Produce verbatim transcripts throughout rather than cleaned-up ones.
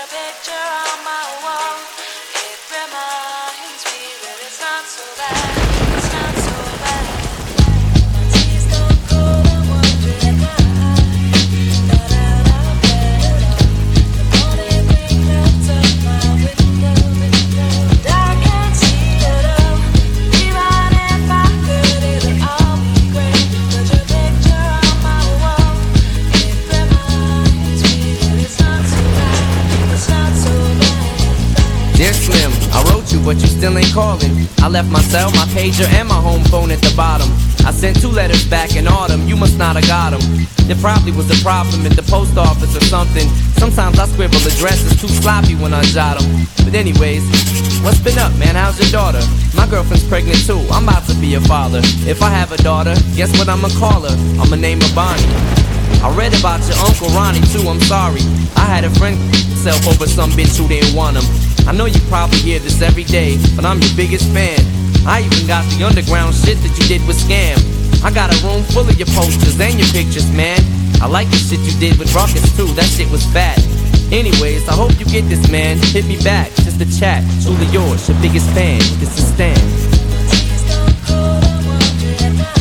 picture on my wall. It reminds me that it's not so bad. It's not so bad. My tea's gone cold. I'm wondering why. Got out of bed. The morning rain melts up my window. And I can't see it all. Even if I could, it'll all be great. Put your picture on my wall. It reminds me that it's not so bad. It's not so bad. Dear Slim, I wrote you, but you still ain't calling. I left my cell, my pager, and my home phone at the bottom. I sent two letters back in autumn, you must not have got them. There probably was a problem in the post office or something. Sometimes I scribble addresses too sloppy when I jot them. But anyways, what's been up, man? How's your daughter? My girlfriend's pregnant too, I'm about to be a father. If I have a daughter, guess what I'ma call her? I'ma name her Bonnie. I read about your Uncle Ronnie too, I'm sorry. I had a friend self over some bitch who didn't want him. I know you probably hear this every day, but I'm your biggest fan. I even got the underground shit that you did with Scam. I got a room full of your posters and your pictures, man. I like the shit you did with Ruckus too, that shit was fat. Anyways, I hope you get this, man. Hit me back, just a chat. Truly yours, your biggest fan. This is Stan. Tea's gone cold. I'm wondering why.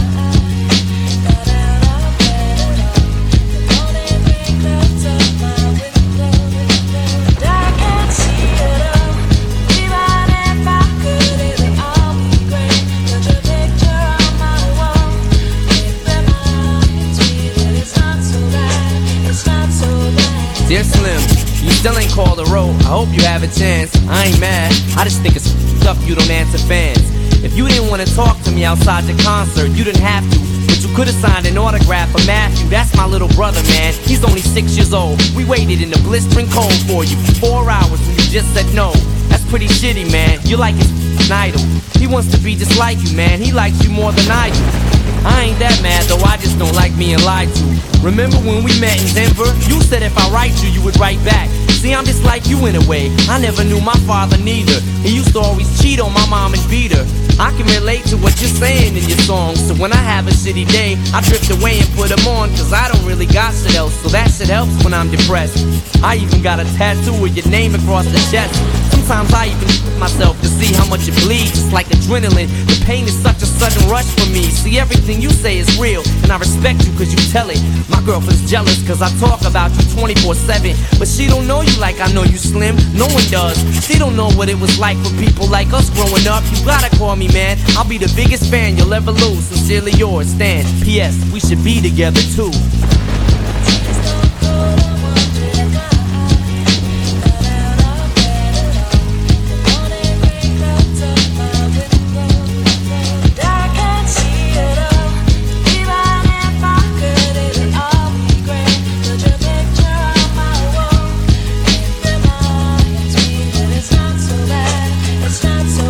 Got out of bed. The morning rain melts up my window. And I can't see it all. Even if I could, it'll all be great. Put your picture on my wall. It reminds me that it's not so bad. It's not so bad. Dear Slim, you still ain't called a road. I hope you have a chance. I ain't mad. I just think it's f***ed up you don't answer fans. If you didn't want to talk to me outside the concert, you didn't have to. But you could've signed an autograph for Matthew. That's my little brother, man. He's only six years old. We waited in the blistering cold for you for four hours when you just said no. That's pretty shitty, man. You're like his f***ing idol. He wants to be just like you, man. He likes you more than I do. I ain't that mad though, I just don't like being lied to. Remember when we met in Denver? You said if I write you, you would write back. See, I'm just like you in a way. I never knew my father neither. He used to always cheat on my mom and beat her. I can relate to what you're saying in your songs. So when I have a shitty day, I drift away and put them on. Cause I don't really got shit else, so that shit helps when I'm depressed. I even got a tattoo with your name across the chest. Sometimes I even myself to see how much it bleeds. It's like adrenaline. The pain is such a sudden rush for me. See, everything you say is real, and I respect you cause you tell it. My girlfriend's jealous cause I talk about you twenty-four seven. But she don't know you like I know you, Slim. No one does. She don't know what it was like for people like us growing up. You gotta call me, man. I'll be the biggest fan you'll ever lose. Sincerely yours, Stan. P S. We should be together too. Tea's gone cold. I'm wondering why. Got out of bed. The morning rain melts up my window. And I can't see it all. Even if I could, it'll all be great. Put your picture on my wall. It reminds me that it's not so bad. It's not so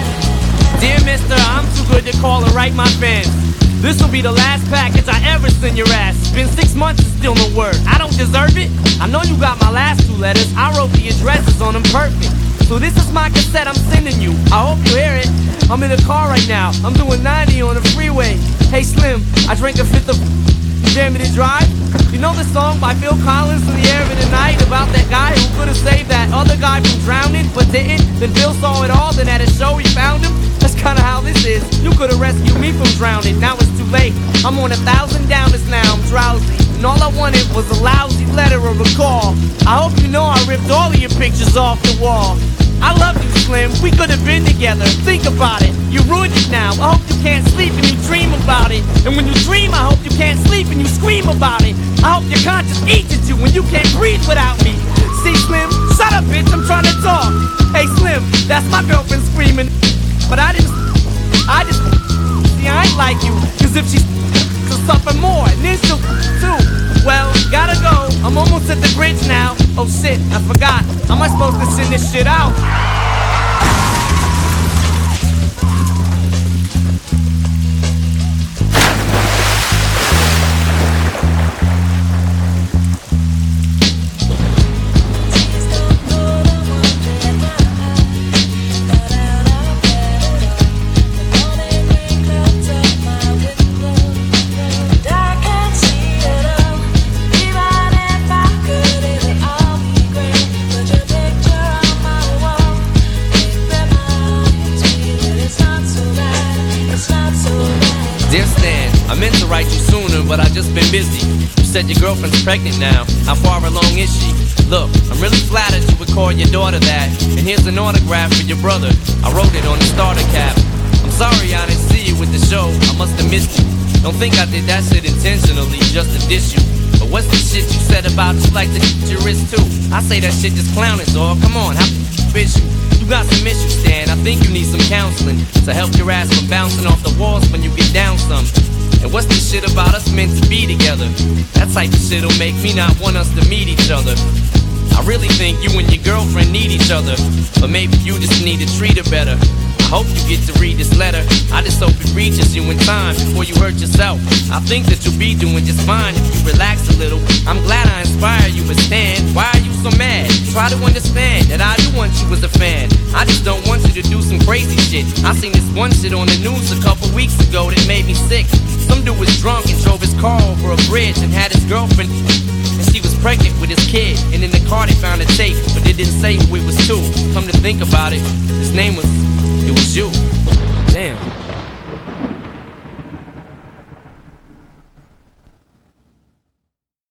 bad. Dear mister, I'm too good to call and write my fans. This'll be the last package I ever send your ass. It's been six months and still no word. I don't deserve it. I know you got my last two letters. I wrote the addresses on them perfect. So this is my cassette I'm sending you. I hope you hear it. I'm in the car right now. I'm doing ninety on the freeway. Hey Slim, I drank a fifth of Jam Me to Drive. You know the song by Phil Collins, In the Air of the Night, about that guy who could've saved that other guy from drowning but didn't? Then Phil saw it all, then at a show he found him. That's kinda how this is. You could've rescued me from drowning, now it's too late. I'm on a thousand downers now, I'm drowsy. And all I wanted was a lousy letter or a call. I hope you know I ripped all of your pictures off the wall. I love you, Slim, we could've been together. Think about it, you ruined it now. I hope you can't sleep and you dream about it. And when you dream, I hope you can't sleep and you scream about it. I hope your conscience eats at you when you can't breathe without me. See, Slim, shut up, bitch, I'm trying to talk. Hey, Slim, that's my girlfriend screaming. But I didn't, I just, see, I ain't like you. Cause if she's to suffer more, and then she'll too. Well, gotta go, I'm almost at the bridge now. Oh shit, I forgot, how am I supposed to send this shit out? Put your said your girlfriend's pregnant now. How far along is she? Look, I'm really flattered you would call your daughter that. And here's an autograph for your brother. I wrote it on the starter cap. I'm sorry I didn't see you with the show. I must have missed you. Don't think I did that shit intentionally just to diss you. But what's the shit you said about you like to your wrist too? I say that shit just clowning, dog. Come on, how bitch you? You got some issues, Stan. I think you need some counseling to help your ass from bouncing off the walls when you get down some. And what's this shit about us meant to be together? That type of shit'll make me not want us to meet each other. I really think you and your girlfriend need each other, but maybe you just need to treat her better. I hope you get to read this letter. I just hope it reaches you in time before you hurt yourself. I think that you'll be doing just fine if you relax a little. I'm glad I inspire you, but Stan, why are you so mad? Try to understand that I do want you as a fan. I just don't want you to do some crazy shit. I seen this one shit on the news a couple weeks ago that made me sick. Some dude was drunk and drove his car over a bridge and had his girlfriend, and she was pregnant with his kid. And in the car they found a tape, but they didn't say who it was to. Come to think about it, his name was, it was you. Damn.